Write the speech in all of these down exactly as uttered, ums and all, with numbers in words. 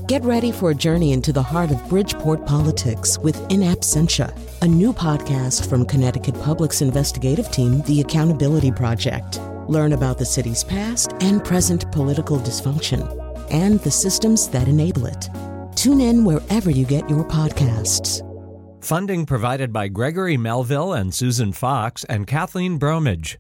Get ready for a journey into the heart of Bridgeport politics with In Absentia, a new podcast from Connecticut Public's investigative team, The Accountability Project. Learn about the city's past and present political dysfunction and the systems that enable it. Tune in wherever you get your podcasts. Funding provided by Gregory Melville and Susan Fox and Kathleen Bromage.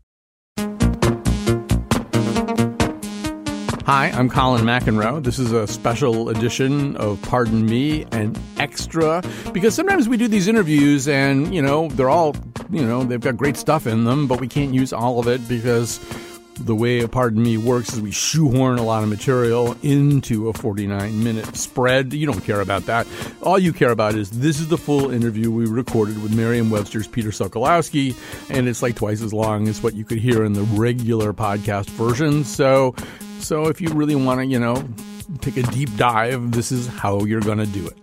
Hi, I'm Colin McEnroe. This is a special edition of Pardon Me, an extra, because sometimes we do these interviews and, you know, they're all, you know, they've got great stuff in them, but we can't use all of it because the way a Pardon Me works is we shoehorn a lot of material into a forty-nine minute spread. You don't care about that. All you care about is this is the full interview we recorded with Merriam-Webster's Peter Sokolowski, and it's like twice as long as what you could hear in the regular podcast version. So, so if you really want to, you know, take a deep dive, this is how you're going to do it.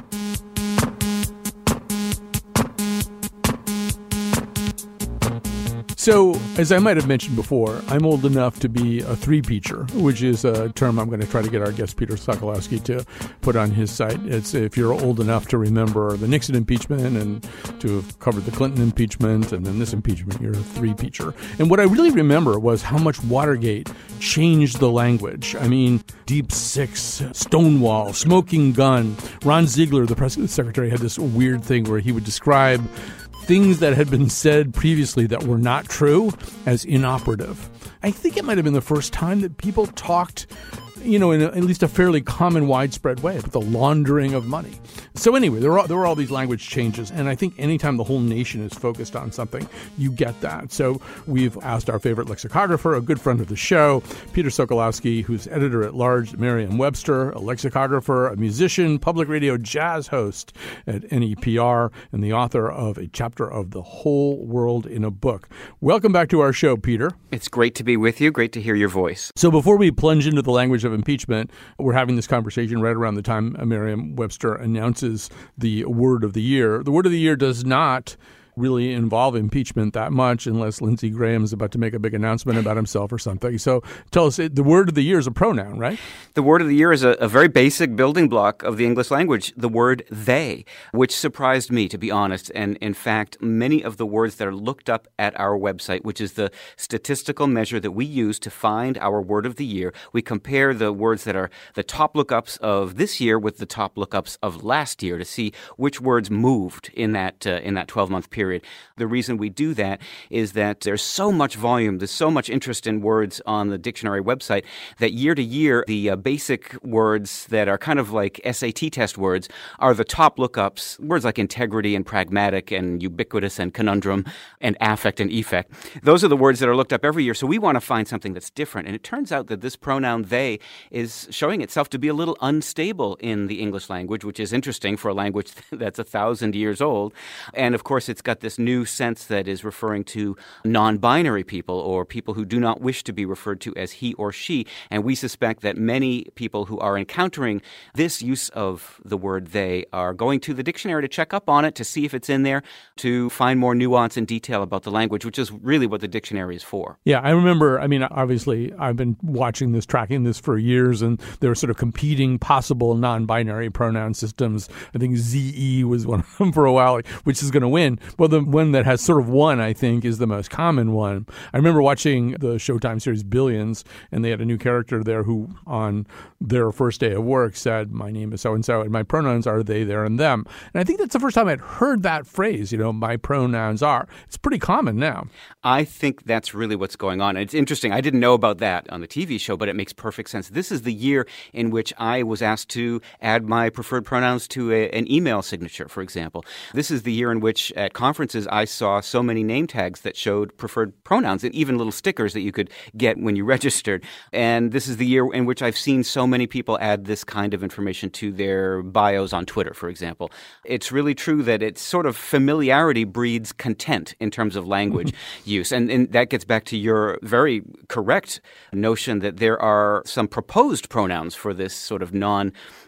So, as I might have mentioned before, I'm old enough to be a three-peacher, which is a term I'm going to try to get our guest Peter Sokolowski to put on his site. It's if you're old enough to remember the Nixon impeachment and to have covered the Clinton impeachment and then this impeachment, you're a three-peacher. And what I really remember was how much Watergate changed the language. I mean, Deep Six, Stonewall, Smoking Gun. Ron Ziegler, the press secretary, had this weird thing where he would describe things that had been said previously that were not true as inoperative. I think it might have been the first time that people talked, you know, in a, at least a fairly common, widespread way about the laundering of money. So anyway, there were, there were all these language changes, and I think anytime the whole nation is focused on something, you get that. So we've asked our favorite lexicographer, a good friend of the show, Peter Sokolowski, who's editor-at-large at Merriam-Webster, a lexicographer, a musician, public radio jazz host at N E P R, and the author of a chapter of The Whole World in a Book. Welcome back to our show, Peter. It's great to be with you. Great to hear your voice. So before we plunge into the language of impeachment, we're having this conversation right around the time Merriam-Webster announces the word of the year. The word of the year does not really involve impeachment that much unless Lindsey Graham is about to make a big announcement about himself or something. So tell us, the word of the year is a pronoun, right? The word of the year is a, a very basic building block of the English language, the word they, which surprised me, to be honest. And in fact, many of the words that are looked up at our website, which is the statistical measure that we use to find our word of the year, we compare the words that are the top lookups of this year with the top lookups of last year to see which words moved in that uh, in that twelve-month period. The reason we do that is that there's so much volume, there's so much interest in words on the dictionary website that year to year, the uh, basic words that are kind of like S A T test words are the top lookups, words like integrity and pragmatic and ubiquitous and conundrum and affect and effect. Those are the words that are looked up every year. So we want to find something that's different. And it turns out that this pronoun they is showing itself to be a little unstable in the English language, which is interesting for a language that's a thousand years old. And of course, it's got this new sense that is referring to non-binary people or people who do not wish to be referred to as he or she. And we suspect that many people who are encountering this use of the word they are going to the dictionary to check up on it, to see if it's in there, to find more nuance and detail about the language, which is really what the dictionary is for. Yeah, I remember, I mean, obviously, I've been watching this, tracking this for years, and there were sort of competing possible non-binary pronoun systems. I think Z E was one of them for a while, like, which is going to win. Well, the one that has sort of won, I think, is the most common one. I remember watching the Showtime series Billions, and they had a new character there who, on their first day of work, said, my name is so-and-so, and my pronouns are they, their, and them. And I think that's the first time I'd heard that phrase, you know, my pronouns are. It's pretty common now. I think that's really what's going on. It's interesting. I didn't know about that on the T V show, but it makes perfect sense. This is the year in which I was asked to add my preferred pronouns to a, an email signature, for example. This is the year in which at conferences I saw so many name tags that showed preferred pronouns and even little stickers that you could get when you registered. And this is the year in which I've seen so many people add this kind of information to their bios on Twitter, for example. It's really true that it's sort of familiarity breeds content in terms of language use. And, and that gets back to your very correct notion that there are some proposed pronouns for this sort of non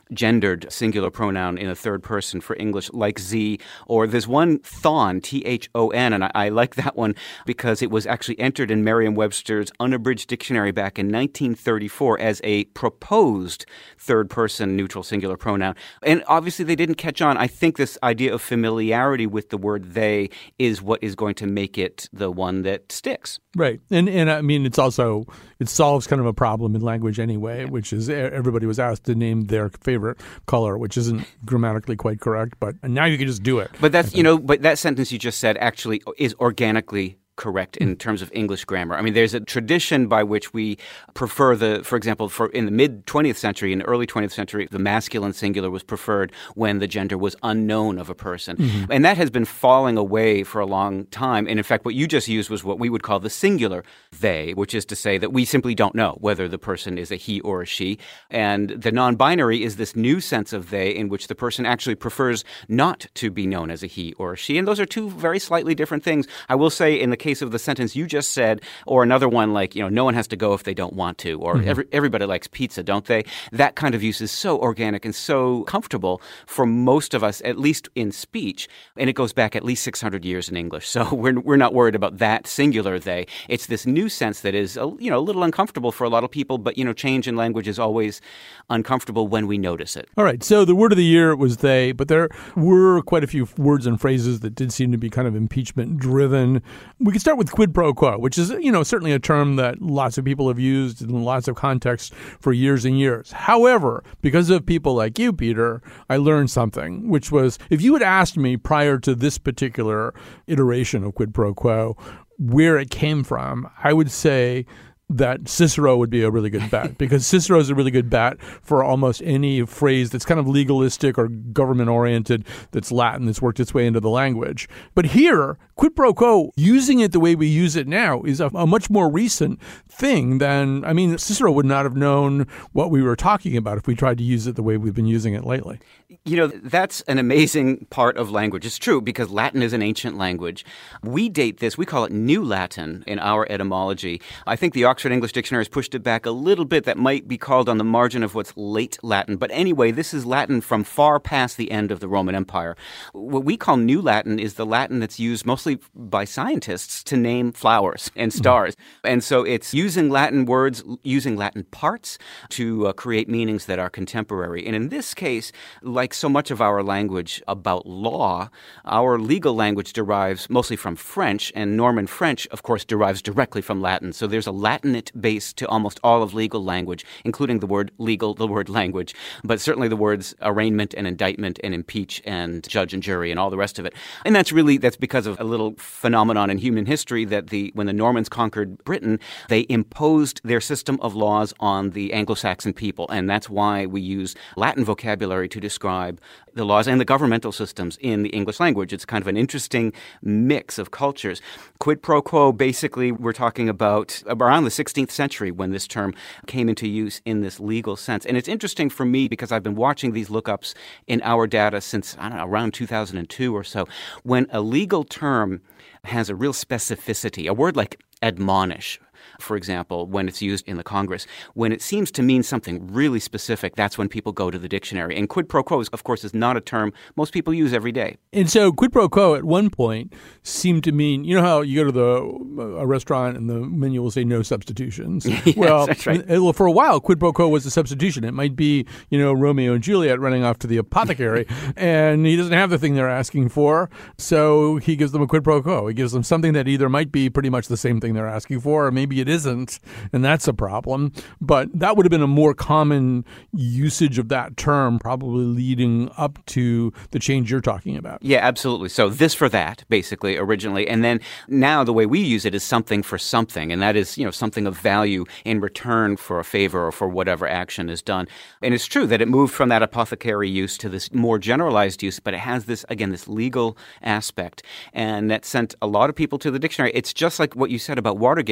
gendered singular pronoun in a third person for English, like Z, or there's one thon, T H O N, and I, I like that one because it was actually entered in Merriam-Webster's unabridged dictionary back in nineteen thirty-four as a proposed third person neutral singular pronoun. And obviously they didn't catch on. I think this idea of familiarity with the word they is what is going to make it the one that sticks. Right. And, and I mean, it's also, it solves kind of a problem in language anyway, yeah. which is everybody was asked to name their favorite color, which isn't grammatically quite correct, but now you can just do it. But that's, you know, but that sentence you just said actually is organically correct in terms of English grammar. I mean, there's a tradition by which we prefer the, for example, for in the mid-twentieth century, in the early twentieth century, the masculine singular was preferred when the gender was unknown of a person. Mm-hmm. And that has been falling away for a long time. And in fact, what you just used was what we would call the singular they, which is to say that we simply don't know whether the person is a he or a she. And the non-binary is this new sense of they in which the person actually prefers not to be known as a he or a she. And those are two very slightly different things. I will say in the case of the sentence you just said, or another one like, you know, no one has to go if they don't want to, or mm-hmm. every, everybody likes pizza, don't they? That kind of use is so organic and so comfortable for most of us, at least in speech. And it goes back at least six hundred years in English. So we're we're not worried about that singular they. It's this new sense that is, a, you know, a little uncomfortable for a lot of people, but, you know, change in language is always uncomfortable when we notice it. All right. So the word of the year was they, but there were quite a few words and phrases that did seem to be kind of impeachment driven. We can start with quid pro quo, which is, you know, certainly a term that lots of people have used in lots of contexts for years and years. However, because of people like you, Peter, I learned something, which was if you had asked me prior to this particular iteration of quid pro quo where it came from, I would say that Cicero would be a really good bet because Cicero is a really good bet for almost any phrase that's kind of legalistic or government-oriented that's Latin that's worked its way into the language. But here, quid pro quo, using it the way we use it now is a, a much more recent thing than, I mean, Cicero would not have known what we were talking about if we tried to use it the way we've been using it lately. You know, that's an amazing part of language. It's true because Latin is an ancient language. We date this, we call it New Latin in our etymology. I think the Oxford English Dictionary has pushed it back a little bit. That might be called on the margin of what's late Latin. But anyway, this is Latin from far past the end of the Roman Empire. What we call New Latin is the Latin that's used mostly by scientists to name flowers and stars. Mm-hmm. And so it's using Latin words, using Latin parts to uh, create meanings that are contemporary. And in this case, like so much of our language about law, our legal language derives mostly from French, and Norman French, of course, derives directly from Latin. So there's a Latinate base to almost all of legal language, including the word legal, the word language, but certainly the words arraignment and indictment and impeach and judge and jury and all the rest of it. And that's really, that's because of a little phenomenon in human history that the when the Normans conquered Britain, they imposed their system of laws on the Anglo-Saxon people. And that's why we use Latin vocabulary to describe the laws and the governmental systems in the English language. It's kind of an interesting mix of cultures. Quid pro quo, basically, we're talking about around the sixteenth century when this term came into use in this legal sense. And it's interesting for me because I've been watching these lookups in our data since, I don't know, around two thousand two or so. When a legal term has a real specificity, a word like admonish, for example, when it's used in the Congress, when it seems to mean something really specific, that's when people go to the dictionary. And quid pro quo, of course, is not a term most people use every day. And so quid pro quo at one point seemed to mean, you know how you go to the a restaurant and the menu will say no substitutions? Yes, well, that's right. Well, for a while, quid pro quo was a substitution. It might be, you know, Romeo and Juliet running off to the apothecary and he doesn't have the thing they're asking for, so he gives them a quid pro quo. He gives them something that either might be pretty much the same thing they're asking for, or maybe it isn't, and that's a problem. But that would have been a more common usage of that term, probably leading up to the change you're talking about. Yeah, absolutely. So this for that, basically, originally. And then now the way we use it is something for something, and that is, you know, something of value in return for a favor or for whatever action is done. And it's true that it moved from that apothecary use to this more generalized use, but it has this, again, this legal aspect. And that sent a lot of people to the dictionary. It's just like what you said about Watergate. Not only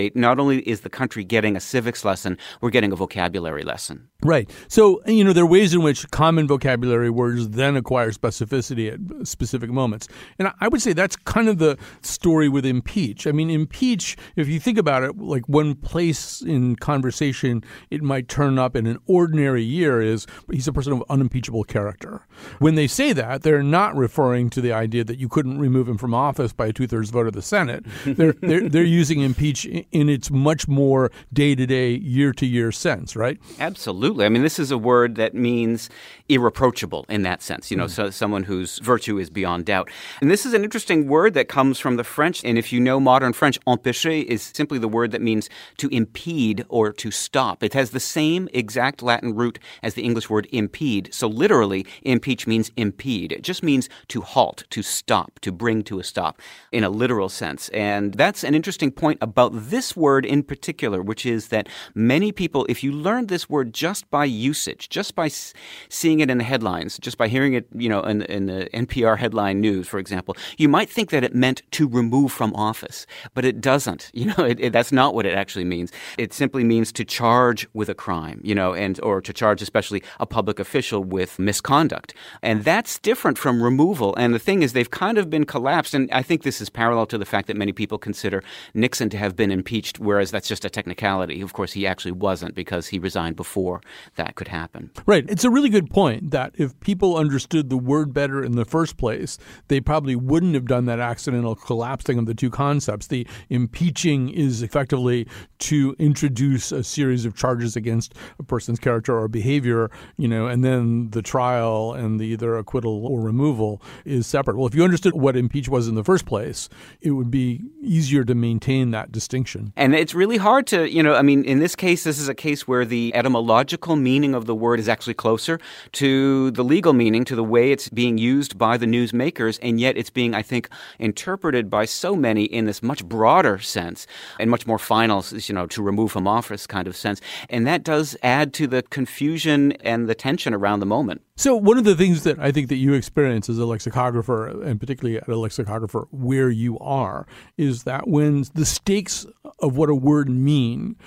only is the country getting a civics lesson, we're getting a vocabulary lesson. Right. So, you know, there are ways in which common vocabulary words then acquire specificity at specific moments. And I would say that's kind of the story with impeach. I mean, impeach, if you think about it, like one place in conversation it might turn up in an ordinary year is he's a person of unimpeachable character. When they say that, they're not referring to the idea that you couldn't remove him from office by a two-thirds vote of the Senate. They're, they're, they're using impeach in its much more day-to-day, year-to-year sense, right? Absolutely. I mean, this is a word that means irreproachable in that sense, you know, mm. so someone whose virtue is beyond doubt. And this is an interesting word that comes from the French. And if you know modern French, empêcher is simply the word that means to impede or to stop. It has the same exact Latin root as the English word impede. So literally, impeach means impede. It just means to halt, to stop, to bring to a stop in a literal sense. And that's an interesting point about this word in particular, which is that many people, if you learn this word just by usage, just by s- seeing it in the headlines, just by hearing it, you know, in, in the N P R headline news, for example, you might think that it meant to remove from office, but it doesn't. You know, it, it, that's not what it actually means. It simply means to charge with a crime, you know, and or to charge especially a public official with misconduct. And that's different from removal. And the thing is, they've kind of been collapsed. And I think this is parallel to the fact that many people consider Nixon to have been impeached, whereas that's just a technicality. Of course, he actually wasn't because he resigned before that could happen. Right. It's a really good point that if people understood the word better in the first place, they probably wouldn't have done that accidental collapsing of the two concepts. The impeaching is effectively to introduce a series of charges against a person's character or behavior, you know, and then the trial and the either acquittal or removal is separate. Well, if you understood what impeach was in the first place, it would be easier to maintain that distinction. And it's really hard to, you know, I mean, in this case, this is a case where the etymological meaning of the word is actually closer to the legal meaning, to the way it's being used by the newsmakers, and yet it's being, I think, interpreted by so many in this much broader sense and much more final, you know, to remove from office kind of sense. And that does add to the confusion and the tension around the moment. So one of the things that I think that you experience as a lexicographer, and particularly at a lexicographer where you are, is that when the stakes of what a word mean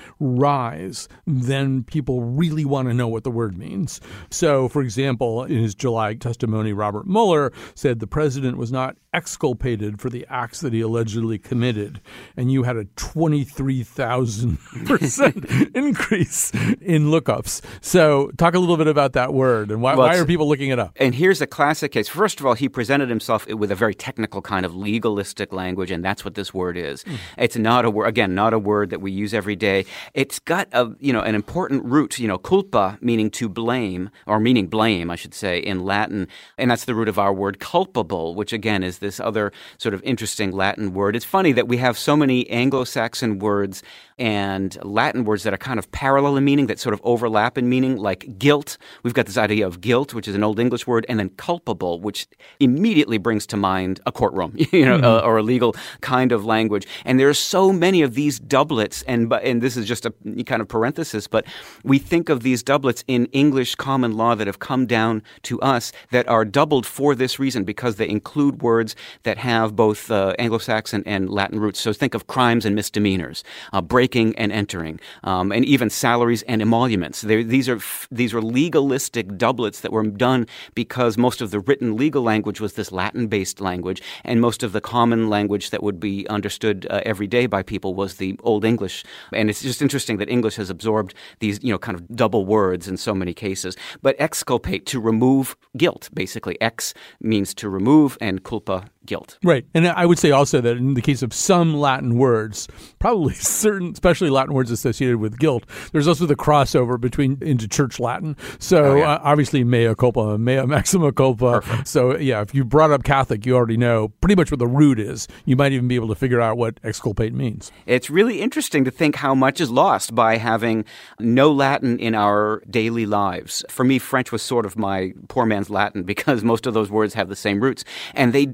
rise, then people really want to know what the word means. So, for example, in his July testimony, Robert Mueller said the president was not exculpated for the acts that he allegedly committed. And you had a twenty-three thousand percent increase in lookups. So talk a little bit about that word and why, well, why are people looking it up? And here's a classic case. First of all, he presented himself with a very technical kind of legalistic language, and that's what this word is. Mm. It's not a word, again, not a word that we use every day. It's got a, you know, an important root, you know, culpa, meaning to blame, or meaning blame, I should say, in Latin. And that's the root of our word culpable, which again is this other sort of interesting Latin word. It's funny that we have so many Anglo-Saxon words and Latin words that are kind of parallel in meaning, that sort of overlap in meaning, like guilt. We've got this idea of guilt, which is an Old English word, and then culpable, which immediately brings to mind a courtroom, you know, mm-hmm. uh, or a legal kind of language. And there are so many of these doublets, and and this is just a kind of parenthesis, but we think of these doublets in English common law that have come down to us that are doubled for this reason, because they include words that have both uh, Anglo-Saxon and Latin roots. So think of crimes and misdemeanors, uh, breaking and entering, um, and even salaries and emoluments. They're, these are these are legalistic doublets that were done because most of the written legal language was this Latin-based language, and most of the common language that would be understood uh, every day by people was the Old English. And it's just interesting that English has absorbed these, you know, kind of double words in so many cases. But exculpate, to remove guilt, basically. Ex means to remove, and culpa, guilt. Right. And I would say also that in the case of some Latin words, probably certain, especially Latin words associated with guilt, there's also the crossover between into church Latin. So oh, yeah. uh, obviously mea culpa, mea maxima culpa. Perfect. So yeah, if you brought up Catholic, you already know pretty much what the root is. You might even be able to figure out what exculpate means. It's really interesting to think how much is lost by having no Latin in our daily lives. For me, French was sort of my poor man's Latin because most of those words have the same roots. And they, they help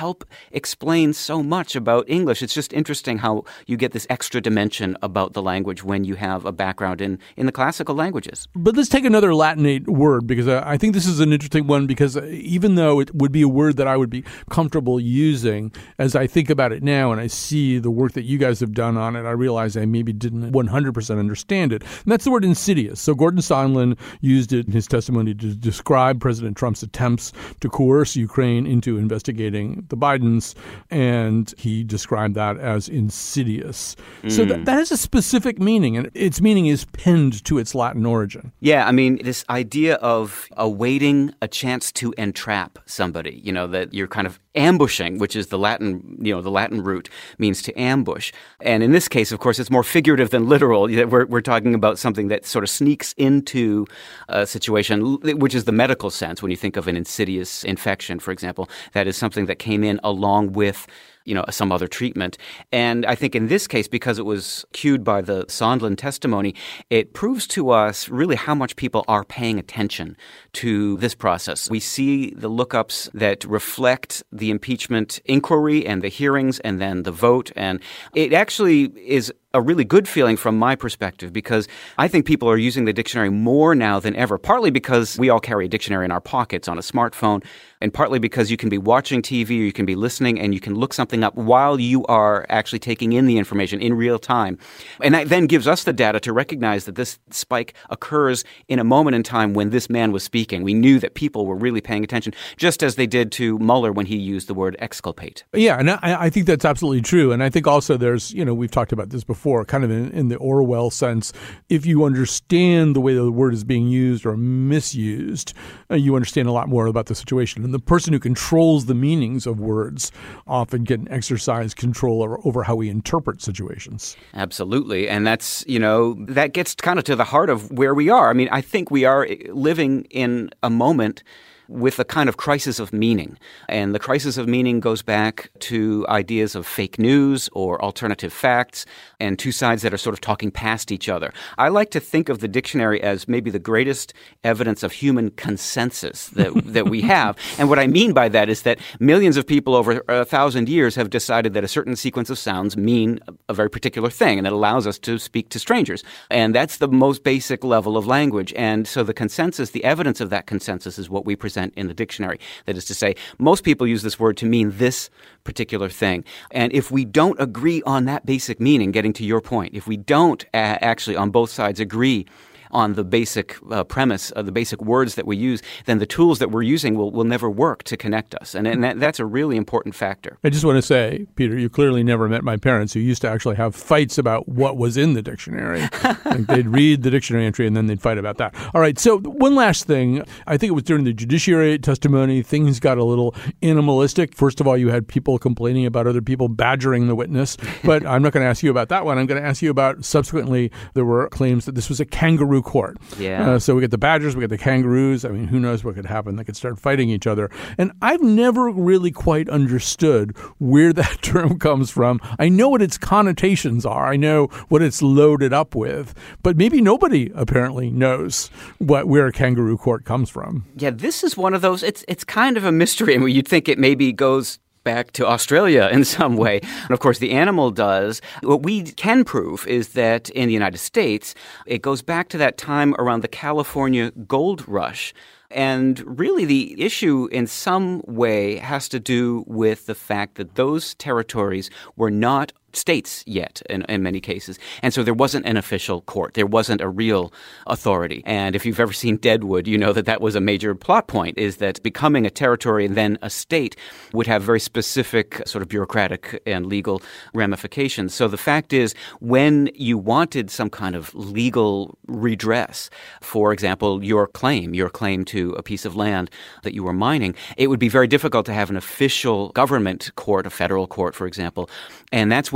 help explain so much about English. It's just interesting how you get this extra dimension about the language when you have a background in, in the classical languages. But let's take another Latinate word, because I think this is an interesting one, because even though it would be a word that I would be comfortable using, as I think about it now and I see the work that you guys have done on it, I realize I maybe didn't one hundred percent understand it. And that's the word insidious. So Gordon Sondland used it in his testimony to describe President Trump's attempts to coerce Ukraine into investigating the Bidens, and he described that as insidious. Mm. So that, that has a specific meaning, and its meaning is pinned to its Latin origin. Yeah, I mean, this idea of awaiting a chance to entrap somebody, you know, that you're kind of ambushing, which is the Latin, you know, the Latin root means to ambush. And in this case, of course, it's more figurative than literal. We're, we're talking about something that sort of sneaks into a situation, which is the medical sense. When you think of an insidious infection, for example, that is something that came in along with you know, some other treatment. And I think in this case, because it was cued by the Sondland testimony, it proves to us really how much people are paying attention to this process. We see the lookups that reflect the impeachment inquiry and the hearings and then the vote. And it actually is a really good feeling from my perspective, because I think people are using the dictionary more now than ever, partly because we all carry a dictionary in our pockets on a smartphone, and partly because you can be watching T V or you can be listening and you can look something up while you are actually taking in the information in real time. And that then gives us the data to recognize that this spike occurs in a moment in time when this man was speaking. We knew that people were really paying attention, just as they did to Mueller when he used the word exculpate. Yeah, and I, I think that's absolutely true. And I think also there's, you know, we've talked about this before, Before, kind of in, in the Orwell sense, if you understand the way the word is being used or misused, uh, you understand a lot more about the situation. And the person who controls the meanings of words often can exercise control over, over how we interpret situations. Absolutely. And that's, you know, that gets kind of to the heart of where we are. I mean, I think we are living in a moment with a kind of crisis of meaning. And the crisis of meaning goes back to ideas of fake news or alternative facts and two sides that are sort of talking past each other. I like to think of the dictionary as maybe the greatest evidence of human consensus that, that we have. And what I mean by that is that millions of people over a thousand years have decided that a certain sequence of sounds mean a very particular thing, and it allows us to speak to strangers. And that's the most basic level of language. And so the consensus, the evidence of that consensus is what we present in the dictionary. That is to say, most people use this word to mean this particular thing. And if we don't agree on that basic meaning, getting to your point, if we don't uh, actually on both sides agree on the basic uh, premise, uh, the basic words that we use, then the tools that we're using will, will never work to connect us. And, and that, that's a really important factor. I just want to say, Peter, you clearly never met my parents, who used to actually have fights about what was in the dictionary. Like they'd read the dictionary entry and then they'd fight about that. All right, so one last thing. I think it was during the judiciary testimony, things got a little animalistic. First of all, you had people complaining about other people badgering the witness. But I'm not going to ask you about that one. I'm going to ask you about, subsequently, there were claims that this was a kangaroo court. Yeah. Uh, so we get the badgers, we get the kangaroos. I mean, who knows what could happen? They could start fighting each other. And I've never really quite understood where that term comes from. I know what its connotations are. I know what it's loaded up with. But maybe nobody apparently knows what where a kangaroo court comes from. Yeah, this is one of those, it's it's kind of a mystery. I mean, you'd think it maybe goes back to Australia in some way. And of course, the animal does. What we can prove is that in the United States, it goes back to that time around the California gold rush. And really the issue in some way has to do with the fact that those territories were not states yet in, in many cases. And so there wasn't an official court. There wasn't a real authority. And if you've ever seen Deadwood, you know that that was a major plot point, is that becoming a territory and then a state would have very specific sort of bureaucratic and legal ramifications. So the fact is, when you wanted some kind of legal redress, for example, your claim, your claim to a piece of land that you were mining, it would be very difficult to have an official government court, a federal court, for example. And that's when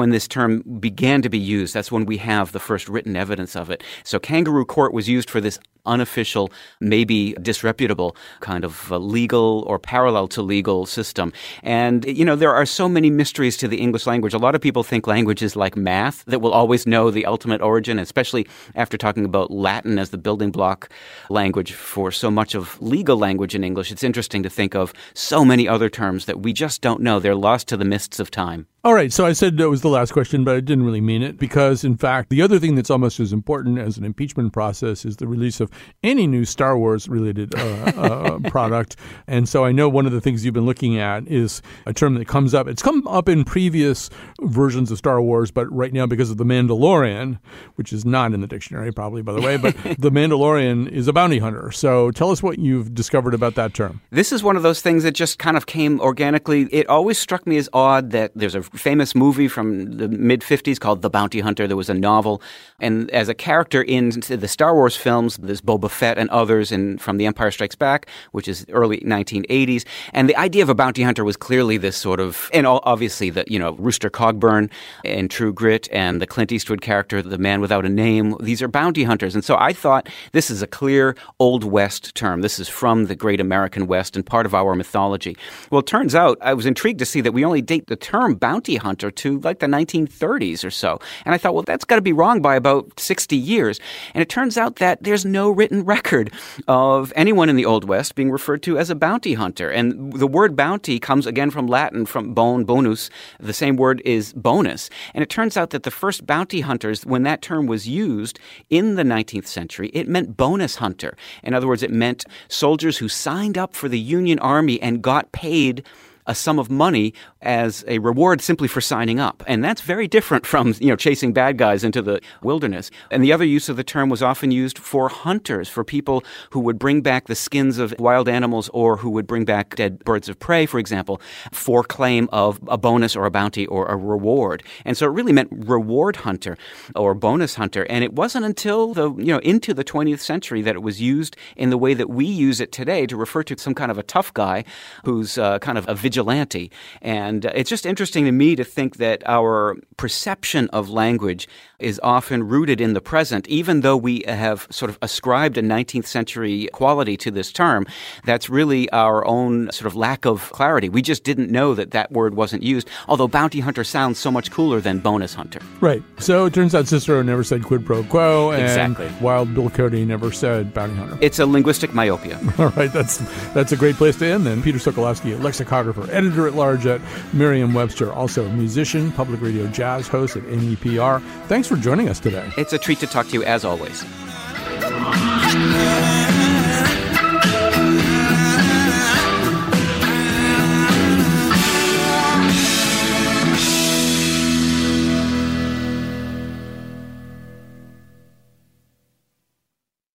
when this term began to be used. That's when we have the first written evidence of it. So kangaroo court was used for this unofficial, maybe disreputable kind of uh, legal or parallel to legal system. And, you know, there are so many mysteries to the English language. A lot of people think language is like math, that we'll always know the ultimate origin, especially after talking about Latin as the building block language for so much of legal language in English. It's interesting to think of so many other terms that we just don't know. They're lost to the mists of time. All right, so I said that was the last question, but I didn't really mean it because, in fact, the other thing that's almost as important as an impeachment process is the release of any new Star Wars-related uh, uh, product. And so I know one of the things you've been looking at is a term that comes up. It's come up in previous versions of Star Wars, but right now because of The Mandalorian, which is not in the dictionary probably, by the way, but The Mandalorian is a bounty hunter. So tell us what you've discovered about that term. This is one of those things that just kind of came organically. It always struck me as odd that there's a famous movie from the mid-fifties called The Bounty Hunter. There was a novel. And as a character in the Star Wars films, there's Boba Fett and others in, from The Empire Strikes Back, which is early nineteen eighties. And the idea of a bounty hunter was clearly this sort of, and obviously the, you know, Rooster Cogburn in True Grit and the Clint Eastwood character, the man without a name. These are bounty hunters. And so I thought this is a clear Old West term. This is from the great American West and part of our mythology. Well, it turns out I was intrigued to see that we only date the term bounty hunter to like the nineteen thirties or so. And I thought, well, that's got to be wrong by about sixty years. And it turns out that there's no written record of anyone in the Old West being referred to as a bounty hunter. And the word bounty comes again from Latin, from bone, bonus. The same word is bonus. And it turns out that the first bounty hunters, when that term was used in the nineteenth century, it meant bonus hunter. In other words, it meant soldiers who signed up for the Union Army and got paid a sum of money as a reward simply for signing up. And that's very different from, you know, chasing bad guys into the wilderness. And the other use of the term was often used for hunters, for people who would bring back the skins of wild animals or who would bring back dead birds of prey, for example, for claim of a bonus or a bounty or a reward. And so it really meant reward hunter or bonus hunter. And it wasn't until the, you know, into the twentieth century that it was used in the way that we use it today to refer to some kind of a tough guy who's uh, kind of a vigilante. And it's just interesting to me to think that our perception of language is often rooted in the present, even though we have sort of ascribed a nineteenth century quality to this term. That's really our own sort of lack of clarity. We just didn't know that that word wasn't used, although bounty hunter sounds so much cooler than bonus hunter. Right. So it turns out Cicero never said quid pro quo, and exactly. Wild Bill Cody never said bounty hunter. It's a linguistic myopia. All right. That's that's a great place to end then. Peter Sokolowski, lexicographer, editor-at-large at Merriam-Webster, also musician, public radio jazz host at N E P R. Thanks for joining us today. It's a treat to talk to you as always.